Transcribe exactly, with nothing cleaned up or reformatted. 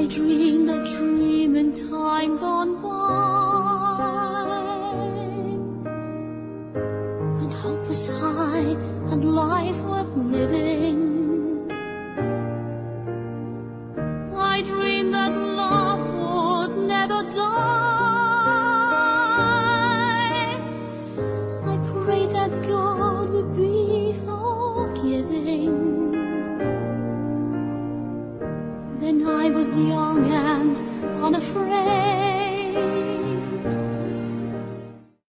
I dreamed a dream in time gone by, when hope was high and life worth living. I dreamed that love would never die. I prayed that God would be forgiving. Then I was young and unafraid.